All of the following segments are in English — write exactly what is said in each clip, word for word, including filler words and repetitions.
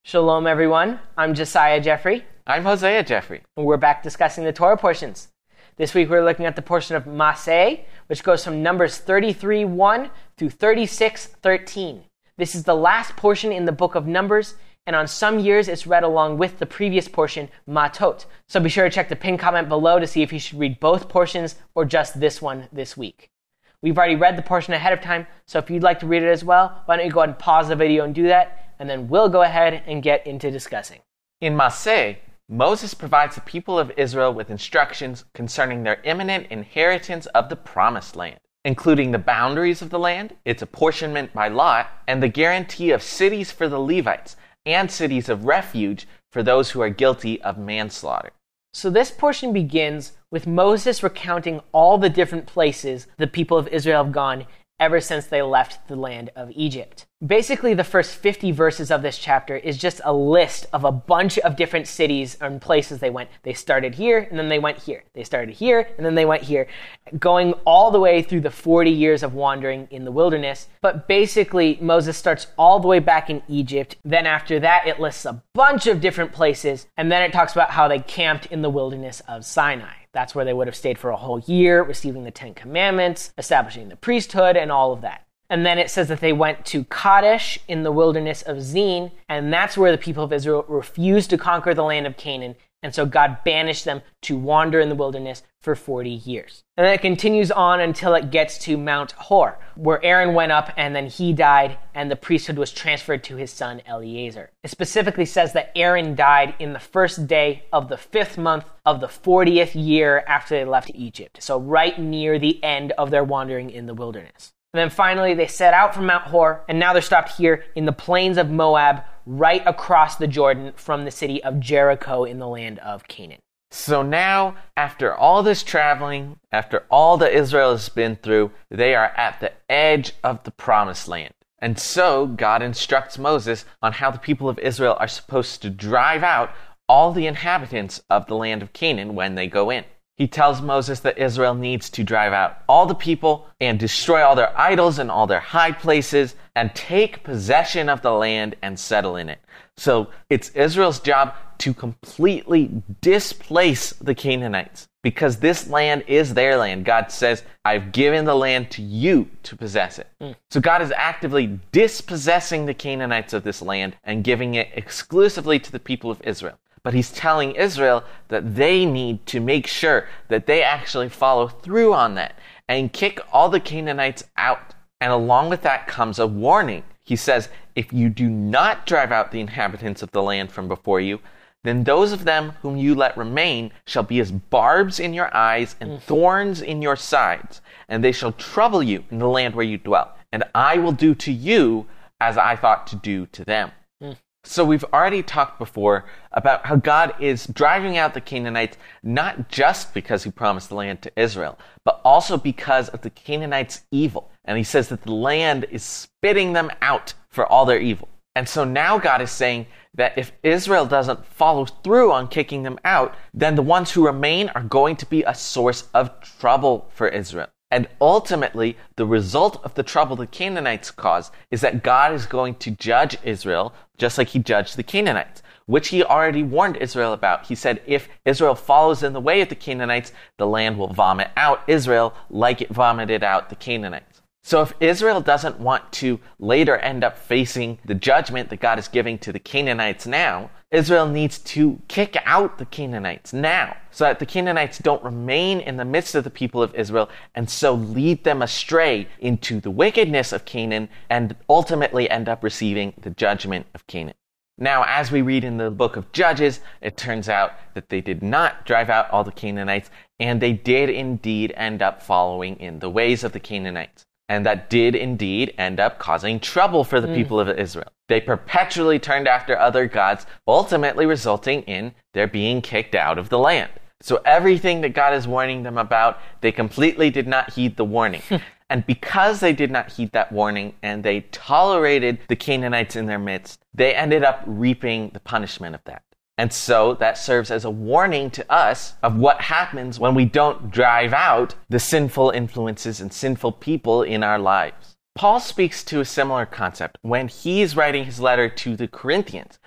Shalom, everyone. I'm Josiah Jeffrey. I'm Hosea Jeffrey. And we're back discussing the Torah portions. This week we're looking at the portion of Maseh, which goes from Numbers thirty-three one through thirty-six thirteen. This is the last portion in the book of Numbers, and on some years it's read along with the previous portion, Matot. So be sure to check the pinned comment below to see if you should read both portions or just this one this week. We've already read the portion ahead of time, so if you'd like to read it as well, why don't you go ahead and pause the video and do that, and then we'll go ahead and get into discussing. In Maseh, Moses provides the people of Israel with instructions concerning their imminent inheritance of the Promised Land, including the boundaries of the land, its apportionment by lot, and the guarantee of cities for the Levites, and cities of refuge for those who are guilty of manslaughter. So this portion begins with Moses recounting all the different places the people of Israel have gone ever since they left the land of Egypt. Basically, the first fifty verses of this chapter is just a list of a bunch of different cities and places they went. They started here, and then they went here. They started here, and then they went here, going all the way through the forty years of wandering in the wilderness. But basically, Moses starts all the way back in Egypt. Then after that, it lists a bunch of different places, and then it talks about how they camped in the wilderness of Sinai. That's where they would have stayed for a whole year, receiving the Ten Commandments, establishing the priesthood, and all of that. And then it says that they went to Kadesh in the wilderness of Zin, and that's where the people of Israel refused to conquer the land of Canaan, and so God banished them to wander in the wilderness for forty years. And then it continues on until it gets to Mount Hor, where Aaron went up and then he died, and the priesthood was transferred to his son Eleazar. It specifically says that Aaron died in the first day of the fifth month of the fortieth year after they left Egypt, so right near the end of their wandering in the wilderness. And then finally, they set out from Mount Hor, and now they're stopped here in the plains of Moab, right across the Jordan from the city of Jericho in the land of Canaan. So now, after all this traveling, after all that Israel has been through, they are at the edge of the Promised Land. And so, God instructs Moses on how the people of Israel are supposed to drive out all the inhabitants of the land of Canaan when they go in. He tells Moses that Israel needs to drive out all the people and destroy all their idols and all their high places and take possession of the land and settle in it. So it's Israel's job to completely displace the Canaanites because this land is their land. God says, I've given the land to you to possess it. Mm. So God is actively dispossessing the Canaanites of this land and giving it exclusively to the people of Israel. But he's telling Israel that they need to make sure that they actually follow through on that and kick all the Canaanites out. And along with that comes a warning. He says, if you do not drive out the inhabitants of the land from before you, then those of them whom you let remain shall be as barbs in your eyes and mm. thorns in your sides, and they shall trouble you in the land where you dwell. And I will do to you as I thought to do to them. Mm. So we've already talked before about how God is driving out the Canaanites not just because he promised the land to Israel, but also because of the Canaanites' evil. And he says that the land is spitting them out for all their evil. And so now God is saying that if Israel doesn't follow through on kicking them out, then the ones who remain are going to be a source of trouble for Israel. And ultimately, the result of the trouble the Canaanites cause is that God is going to judge Israel just like he judged the Canaanites, which he already warned Israel about. He said, if Israel follows in the way of the Canaanites, the land will vomit out Israel like it vomited out the Canaanites. So if Israel doesn't want to later end up facing the judgment that God is giving to the Canaanites now, Israel needs to kick out the Canaanites now so that the Canaanites don't remain in the midst of the people of Israel and so lead them astray into the wickedness of Canaan and ultimately end up receiving the judgment of Canaan. Now, as we read in the book of Judges, it turns out that they did not drive out all the Canaanites, and they did indeed end up following in the ways of the Canaanites. And that did indeed end up causing trouble for the mm. people of Israel. They perpetually turned after other gods, ultimately resulting in their being kicked out of the land. So everything that God is warning them about, they completely did not heed the warning. And because they did not heed that warning and they tolerated the Canaanites in their midst, they ended up reaping the punishment of that. And so that serves as a warning to us of what happens when we don't drive out the sinful influences and sinful people in our lives. Paul speaks to a similar concept when he's writing his letter to the Corinthians.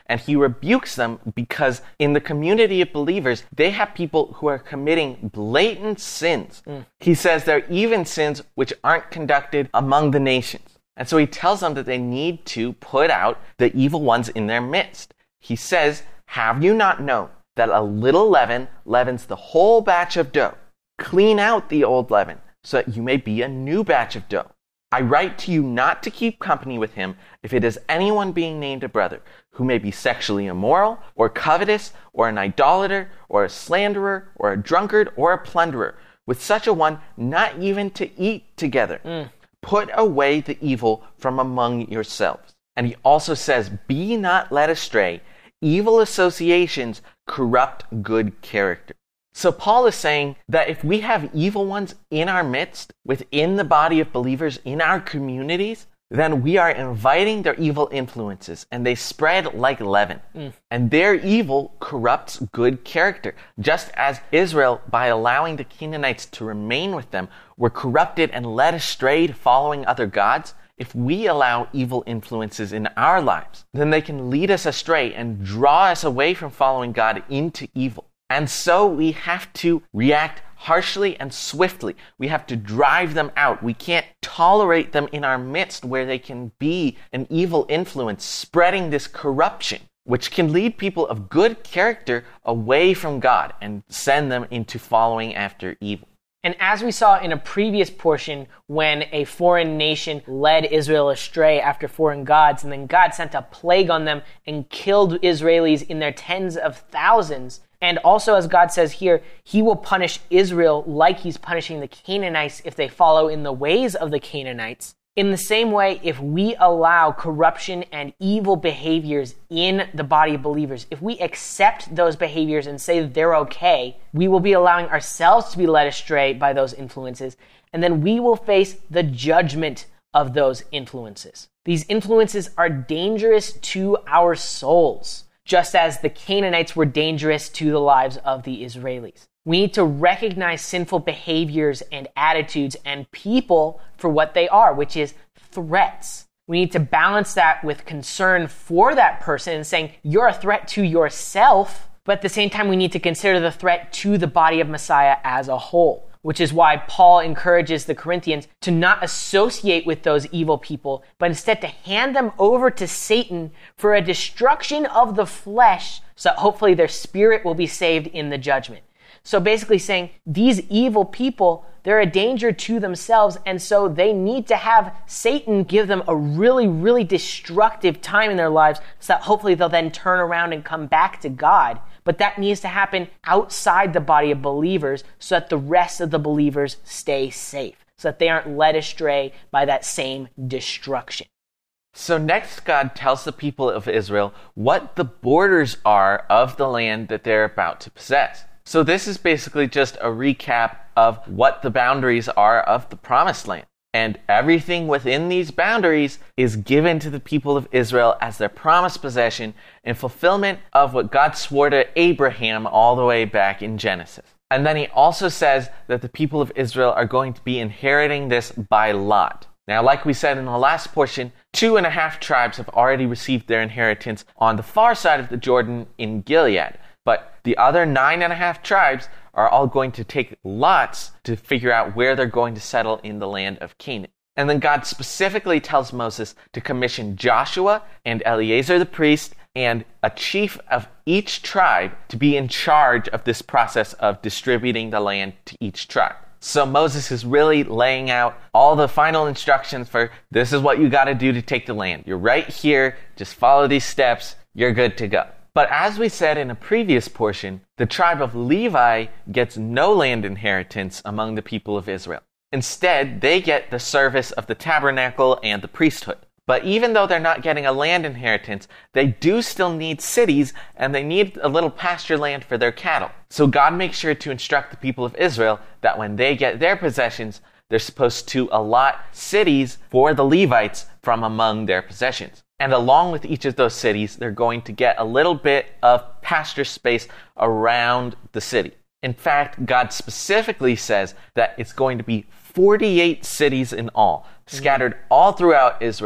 And he rebukes them because in the community of believers, they have people who are committing blatant sins. Mm. He says there are even sins which aren't conducted among the nations. And so he tells them that they need to put out the evil ones in their midst. He says, have you not known that a little leaven leavens the whole batch of dough? Clean out the old leaven, so that you may be a new batch of dough. I write to you not to keep company with him if it is anyone being named a brother, who may be sexually immoral, or covetous, or an idolater, or a slanderer, or a drunkard, or a plunderer. With such a one, not even to eat together. Mm. Put away the evil from among yourselves. And he also says, be not led astray. Evil associations corrupt good character. So Paul is saying that if we have evil ones in our midst, within the body of believers, in our communities, then we are inviting their evil influences, and they spread like leaven. Mm. And their evil corrupts good character. Just as Israel, by allowing the Canaanites to remain with them, were corrupted and led astray to following other gods, if we allow evil influences in our lives, then they can lead us astray and draw us away from following God into evil. And so we have to react harshly and swiftly. We have to drive them out. We can't tolerate them in our midst where they can be an evil influence, spreading this corruption, which can lead people of good character away from God and send them into following after evil. And as we saw in a previous portion, when a foreign nation led Israel astray after foreign gods, and then God sent a plague on them and killed Israelis in their tens of thousands. And also, as God says here, he will punish Israel like he's punishing the Canaanites if they follow in the ways of the Canaanites. In the same way, if we allow corruption and evil behaviors in the body of believers, if we accept those behaviors and say that they're okay, we will be allowing ourselves to be led astray by those influences, and then we will face the judgment of those influences. These influences are dangerous to our souls, just as the Canaanites were dangerous to the lives of the Israelis. We need to recognize sinful behaviors and attitudes and people for what they are, which is threats. We need to balance that with concern for that person and saying, you're a threat to yourself, but at the same time, we need to consider the threat to the body of Messiah as a whole, which is why Paul encourages the Corinthians to not associate with those evil people, but instead to hand them over to Satan for a destruction of the flesh, so that hopefully their spirit will be saved in the judgment. So basically saying these evil people, they're a danger to themselves, and so they need to have Satan give them a really, really destructive time in their lives so that hopefully they'll then turn around and come back to God. But that needs to happen outside the body of believers so that the rest of the believers stay safe, so that they aren't led astray by that same destruction. So next, God tells the people of Israel what the borders are of the land that they're about to possess. So this is basically just a recap of what the boundaries are of the promised land. And everything within these boundaries is given to the people of Israel as their promised possession in fulfillment of what God swore to Abraham all the way back in Genesis. And then he also says that the people of Israel are going to be inheriting this by lot. Now, like we said in the last portion, two and a half tribes have already received their inheritance on the far side of the Jordan in Gilead. But the other nine and a half tribes are all going to take lots to figure out where they're going to settle in the land of Canaan. And then God specifically tells Moses to commission Joshua and Eleazar the priest and a chief of each tribe to be in charge of this process of distributing the land to each tribe. So Moses is really laying out all the final instructions for this is what you got to do to take the land. You're right here. Just follow these steps. You're good to go. But as we said in a previous portion, the tribe of Levi gets no land inheritance among the people of Israel. Instead, they get the service of the tabernacle and the priesthood. But even though they're not getting a land inheritance, they do still need cities, and they need a little pasture land for their cattle. So God makes sure to instruct the people of Israel that when they get their possessions, they're supposed to allot cities for the Levites from among their possessions. And along with each of those cities, they're going to get a little bit of pasture space around the city. In fact, God specifically says that it's going to be forty-eight cities in all, scattered all throughout Israel,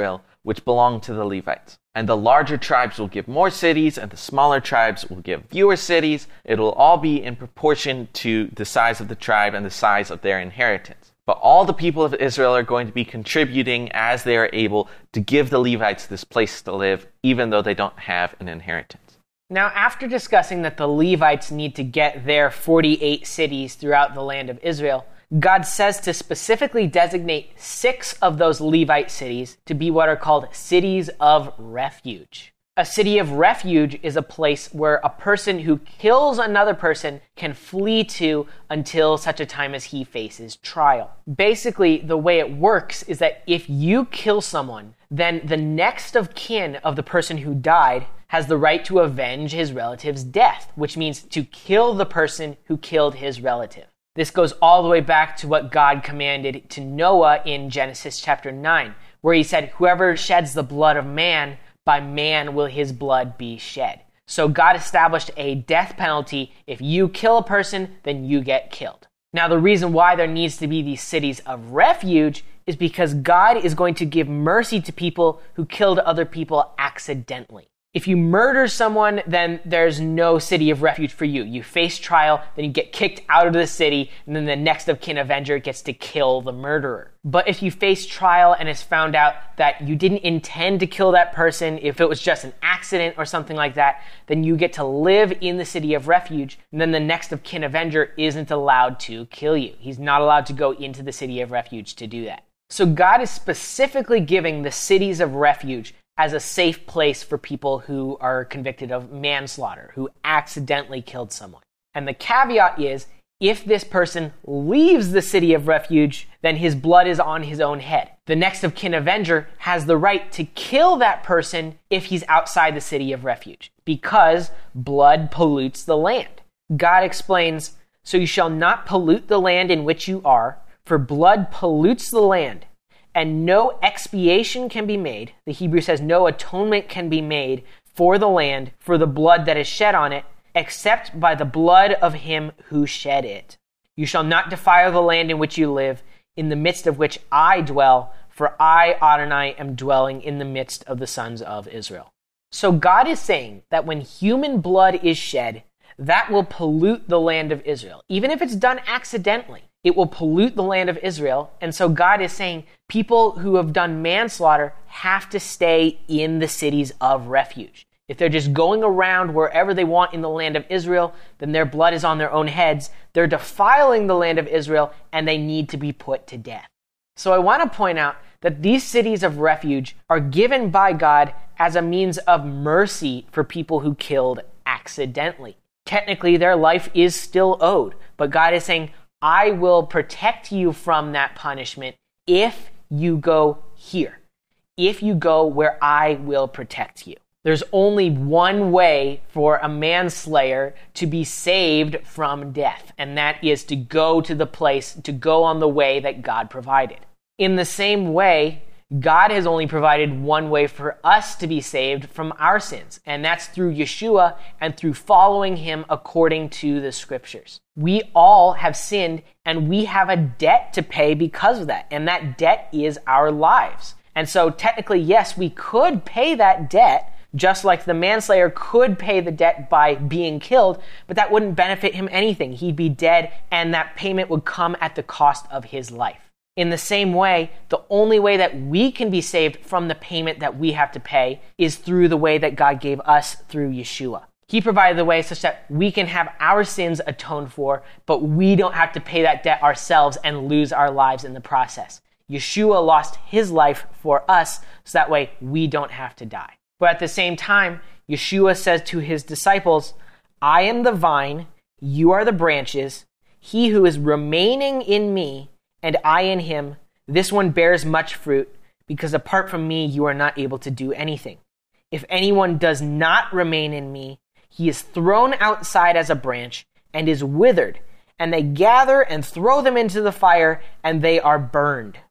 which belong to the Levites. And the larger tribes will give more cities, and the smaller tribes will give fewer cities. It will all be in proportion to the size of the tribe and the size of their inheritance. But all the people of Israel are going to be contributing as they are able to give the Levites this place to live, even though they don't have an inheritance. Now, after discussing that the Levites need to get their forty-eight cities throughout the land of Israel, God says to specifically designate six of those Levite cities to be what are called cities of refuge. A city of refuge is a place where a person who kills another person can flee to until such a time as he faces trial. Basically, the way it works is that if you kill someone, then the next of kin of the person who died has the right to avenge his relative's death, which means to kill the person who killed his relative. This goes all the way back to what God commanded to Noah in Genesis chapter nine, where he said, "Whoever sheds the blood of man, by man will his blood be shed." So God established a death penalty. If you kill a person, then you get killed. Now, the reason why there needs to be these cities of refuge is because God is going to give mercy to people who killed other people accidentally. If you murder someone, then there's no city of refuge for you. You face trial, then you get kicked out of the city, and then the next of kin avenger gets to kill the murderer. But if you face trial and it's found out that you didn't intend to kill that person, if it was just an accident or something like that, then you get to live in the city of refuge, and then the next of kin avenger isn't allowed to kill you. He's not allowed to go into the city of refuge to do that. So God is specifically giving the cities of refuge as a safe place for people who are convicted of manslaughter, who accidentally killed someone. And the caveat is, if this person leaves the city of refuge, then his blood is on his own head. The next of kin avenger has the right to kill that person if he's outside the city of refuge, because blood pollutes the land. God explains, "So you shall not pollute the land in which you are, for blood pollutes the land, and no expiation can be made." The Hebrew says no atonement can be made for the land, for the blood that is shed on it, except by the blood of him who shed it. "You shall not defile the land in which you live, in the midst of which I dwell, for I, Adonai, am dwelling in the midst of the sons of Israel." So God is saying that when human blood is shed, that will pollute the land of Israel. Even if it's done accidentally, it will pollute the land of Israel. And so God is saying people who have done manslaughter have to stay in the cities of refuge. If they're just going around wherever they want in the land of Israel, then their blood is on their own heads. They're defiling the land of Israel, and they need to be put to death. So I want to point out that these cities of refuge are given by God as a means of mercy for people who killed accidentally. Technically, their life is still owed, but God is saying, "I will protect you from that punishment if you go here, if you go where I will protect you." There's only one way for a manslayer to be saved from death, and that is to go to the place, to go on the way that God provided. In the same way, God has only provided one way for us to be saved from our sins, and that's through Yeshua and through following him according to the scriptures. We all have sinned, and we have a debt to pay because of that, and that debt is our lives. And so technically, yes, we could pay that debt, just like the manslayer could pay the debt by being killed, but that wouldn't benefit him anything. He'd be dead, and that payment would come at the cost of his life. In the same way, the only way that we can be saved from the payment that we have to pay is through the way that God gave us through Yeshua. He provided the way such that we can have our sins atoned for, but we don't have to pay that debt ourselves and lose our lives in the process. Yeshua lost his life for us, so that way we don't have to die. But at the same time, Yeshua says to his disciples, "I am the vine, you are the branches. He who is remaining in me, and I in him, this one bears much fruit, because apart from me you are not able to do anything. If anyone does not remain in me, he is thrown outside as a branch and is withered, and they gather and throw them into the fire, and they are burned.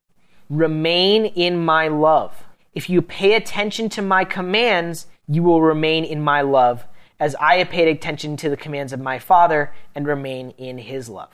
Remain in my love. If you pay attention to my commands, you will remain in my love, as I have paid attention to the commands of my Father and remain in his love."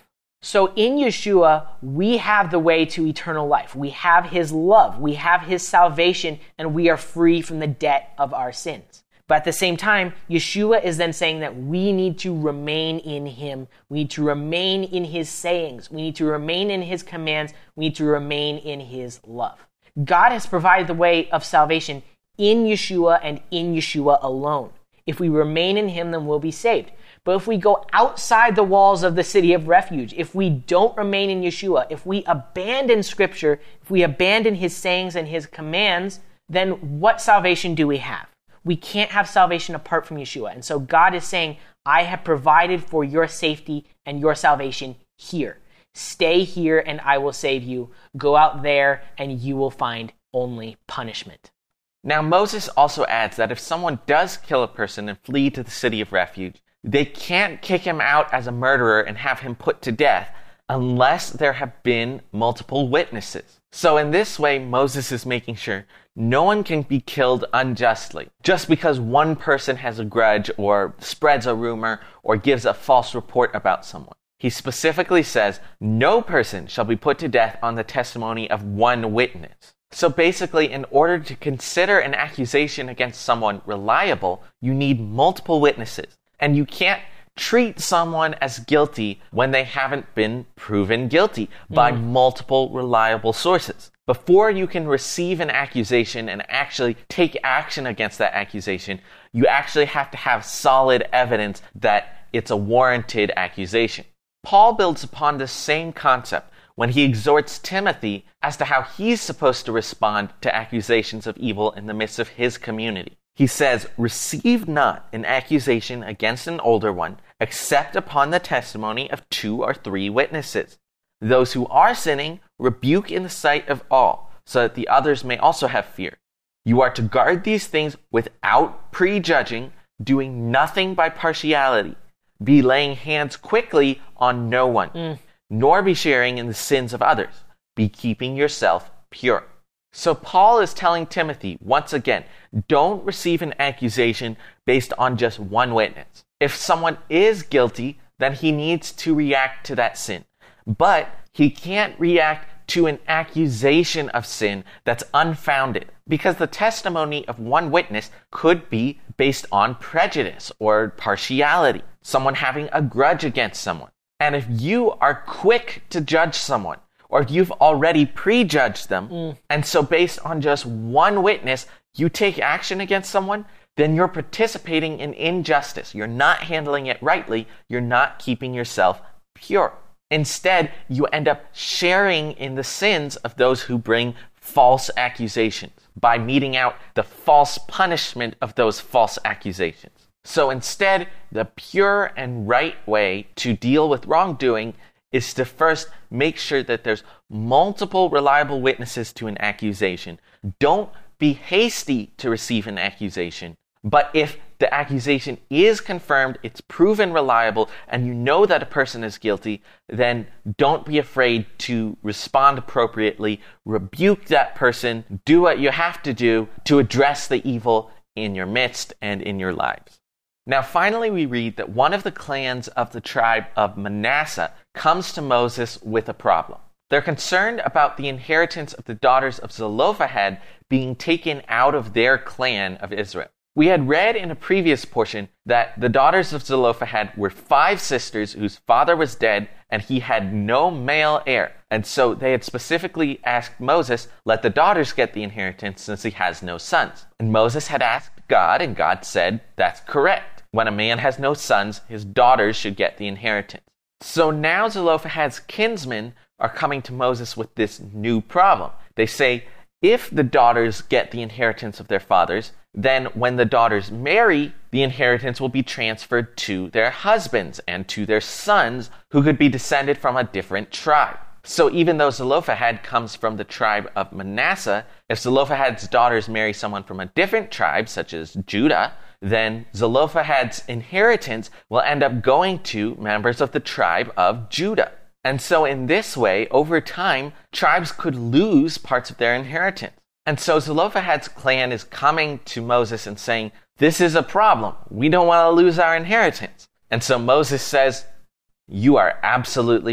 So in Yeshua, we have the way to eternal life. We have his love. We have his salvation, and we are free from the debt of our sins. But at the same time, Yeshua is then saying that we need to remain in him. We need to remain in his sayings. We need to remain in his commands. We need to remain in his love. God has provided the way of salvation in Yeshua and in Yeshua alone. If we remain in him, then we'll be saved. But if we go outside the walls of the city of refuge, if we don't remain in Yeshua, if we abandon Scripture, if we abandon his sayings and his commands, then what salvation do we have? We can't have salvation apart from Yeshua. And so God is saying, I have provided for your safety and your salvation here. Stay here and I will save you. Go out there and you will find only punishment. Now, Moses also adds that if someone does kill a person and flee to the city of refuge, they can't kick him out as a murderer and have him put to death unless there have been multiple witnesses. So in this way, Moses is making sure no one can be killed unjustly just because one person has a grudge or spreads a rumor or gives a false report about someone. He specifically says no person shall be put to death on the testimony of one witness. So basically, in order to consider an accusation against someone reliable, you need multiple witnesses. And you can't treat someone as guilty when they haven't been proven guilty by mm. multiple reliable sources. Before you can receive an accusation and actually take action against that accusation, you actually have to have solid evidence that it's a warranted accusation. Paul builds upon this same concept when he exhorts Timothy as to how he's supposed to respond to accusations of evil in the midst of his community. He says, receive not an accusation against an older one, except upon the testimony of two or three witnesses. Those who are sinning, rebuke in the sight of all, so that the others may also have fear. You are to guard these things without prejudging, doing nothing by partiality. Be laying hands quickly on no one, mm. nor be sharing in the sins of others. Be keeping yourself pure. So Paul is telling Timothy, once again, don't receive an accusation based on just one witness. If someone is guilty, then he needs to react to that sin. But he can't react to an accusation of sin that's unfounded, because the testimony of one witness could be based on prejudice or partiality, someone having a grudge against someone. And if you are quick to judge someone, or if you've already prejudged them, mm. and so based on just one witness, you take action against someone, then you're participating in injustice. You're not handling it rightly. You're not keeping yourself pure. Instead, you end up sharing in the sins of those who bring false accusations by meting out the false punishment of those false accusations. So instead, the pure and right way to deal with wrongdoing is to first make sure that there's multiple reliable witnesses to an accusation. Don't be hasty to receive an accusation. But if the accusation is confirmed, it's proven reliable, and you know that a person is guilty, then don't be afraid to respond appropriately, rebuke that person, do what you have to do to address the evil in your midst and in your lives. Now, finally, we read that one of the clans of the tribe of Manasseh comes to Moses with a problem. They're concerned about the inheritance of the daughters of Zelophehad being taken out of their clan of Israel. We had read in a previous portion that the daughters of Zelophehad were five sisters whose father was dead and he had no male heir. And so they had specifically asked Moses, let the daughters get the inheritance since he has no sons. And Moses had asked God, and God said, that's correct. When a man has no sons, his daughters should get the inheritance. So now Zelophehad's kinsmen are coming to Moses with this new problem. They say, if the daughters get the inheritance of their fathers, then when the daughters marry, the inheritance will be transferred to their husbands and to their sons, who could be descended from a different tribe. So even though Zelophehad comes from the tribe of Manasseh, if Zelophehad's daughters marry someone from a different tribe, such as Judah, then Zelophehad's inheritance will end up going to members of the tribe of Judah. And so in this way, over time, tribes could lose parts of their inheritance. And so Zelophehad's clan is coming to Moses and saying, this is a problem. We don't want to lose our inheritance. And so Moses says, you are absolutely right.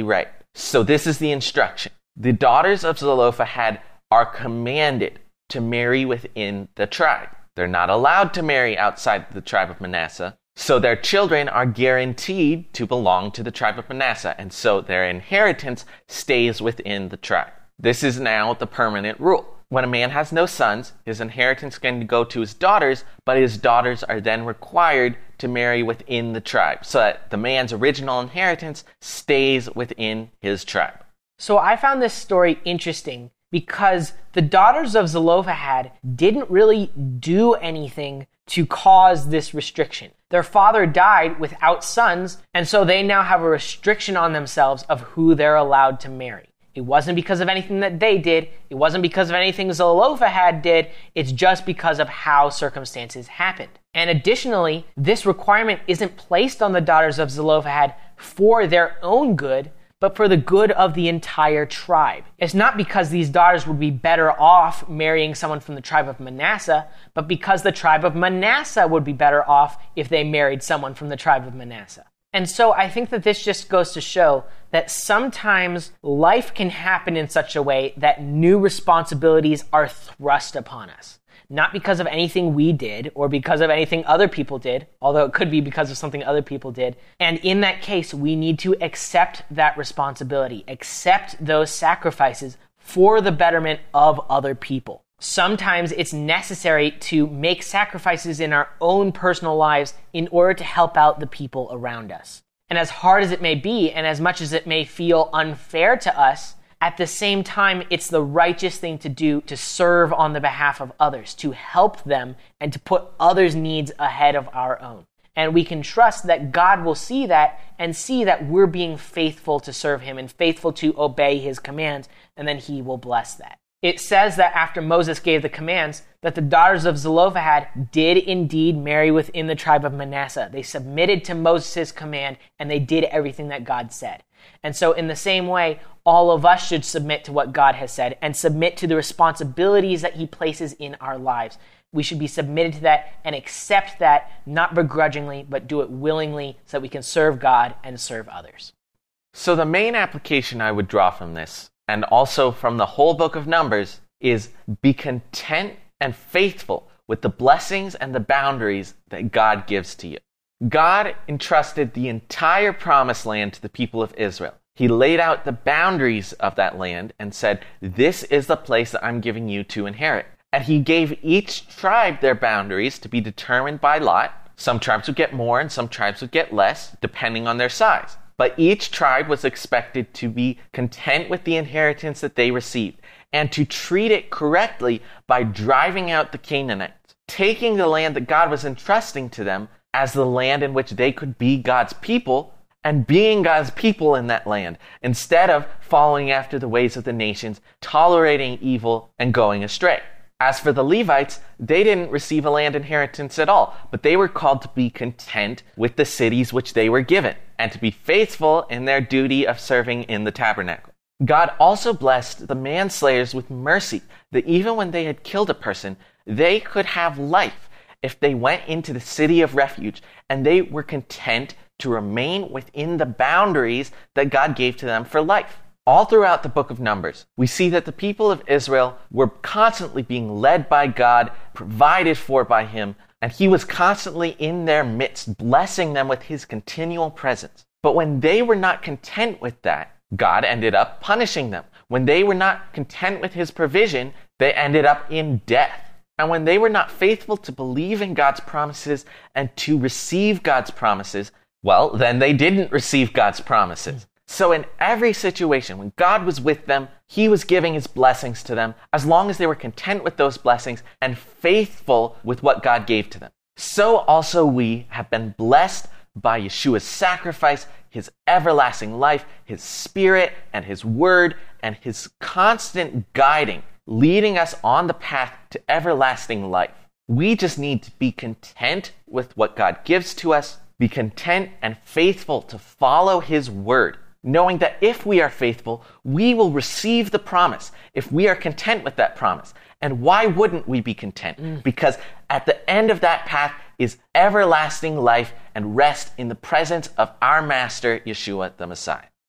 So this is the instruction. The daughters of Zelophehad are commanded to marry within the tribe. They're not allowed to marry outside the tribe of Manasseh. So their children are guaranteed to belong to the tribe of Manasseh. And so their inheritance stays within the tribe. This is now the permanent rule. When a man has no sons, his inheritance can go to his daughters, but his daughters are then required to marry within the tribe, so that the man's original inheritance stays within his tribe. So I found this story interesting because the daughters of Zelophehad didn't really do anything to cause this restriction. Their father died without sons, and so they now have a restriction on themselves of who they're allowed to marry. It wasn't because of anything that they did. It wasn't because of anything Zelophehad did. It's just because of how circumstances happened. And additionally, this requirement isn't placed on the daughters of Zelophehad for their own good, but for the good of the entire tribe. It's not because these daughters would be better off marrying someone from the tribe of Manasseh, but because the tribe of Manasseh would be better off if they married someone from the tribe of Manasseh. And so I think that this just goes to show that sometimes life can happen in such a way that new responsibilities are thrust upon us. Not because of anything we did or because of anything other people did, although it could be because of something other people did. And in that case, we need to accept that responsibility, accept those sacrifices for the betterment of other people. Sometimes it's necessary to make sacrifices in our own personal lives in order to help out the people around us. And as hard as it may be, and as much as it may feel unfair to us, at the same time, it's the righteous thing to do to serve on the behalf of others, to help them, and to put others' needs ahead of our own. And we can trust that God will see that and see that we're being faithful to serve him and faithful to obey his commands, and then he will bless that. It says that after Moses gave the commands, that the daughters of Zelophehad did indeed marry within the tribe of Manasseh. They submitted to Moses' command, and they did everything that God said. And so in the same way, all of us should submit to what God has said and submit to the responsibilities that he places in our lives. We should be submitted to that and accept that, not begrudgingly, but do it willingly so that we can serve God and serve others. So the main application I would draw from this, and also from the whole book of Numbers, is be content and faithful with the blessings and the boundaries that God gives to you. God entrusted the entire promised land to the people of Israel. He laid out the boundaries of that land and said, this is the place that I'm giving you to inherit. And he gave each tribe their boundaries to be determined by lot. Some tribes would get more and some tribes would get less, depending on their size. But each tribe was expected to be content with the inheritance that they received and to treat it correctly by driving out the Canaanites, taking the land that God was entrusting to them as the land in which they could be God's people and being God's people in that land, instead of following after the ways of the nations, tolerating evil and going astray. As for the Levites, they didn't receive a land inheritance at all, but they were called to be content with the cities which they were given, and to be faithful in their duty of serving in the tabernacle. God also blessed the manslayers with mercy, that even when they had killed a person, they could have life if they went into the city of refuge, and they were content to remain within the boundaries that God gave to them for life. All throughout the book of Numbers, we see that the people of Israel were constantly being led by God, provided for by him, and he was constantly in their midst, blessing them with his continual presence. But when they were not content with that, God ended up punishing them. When they were not content with his provision, they ended up in death. And when they were not faithful to believe in God's promises and to receive God's promises, well, then they didn't receive God's promises. So in every situation, when God was with them, he was giving his blessings to them, as long as they were content with those blessings and faithful with what God gave to them. So also we have been blessed by Yeshua's sacrifice, his everlasting life, his spirit, and his word, and his constant guiding, leading us on the path to everlasting life. We just need to be content with what God gives to us, be content and faithful to follow his word, knowing that if we are faithful, we will receive the promise if we are content with that promise. And why wouldn't we be content? Mm. Because at the end of that path is everlasting life and rest in the presence of our Master, Yeshua the Messiah.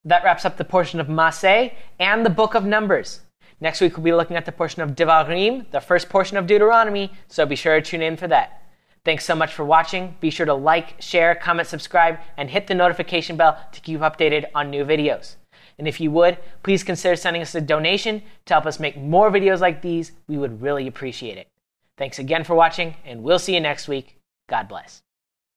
That wraps up the portion of Maaseh and the book of Numbers. Next week, we'll be looking at the portion of Devarim, the first portion of Deuteronomy, so be sure to tune in for that. Thanks so much for watching. Be sure to like, share, comment, subscribe, and hit the notification bell to keep updated on new videos. And if you would, please consider sending us a donation to help us make more videos like these. We would really appreciate it. Thanks again for watching, and we'll see you next week. God bless.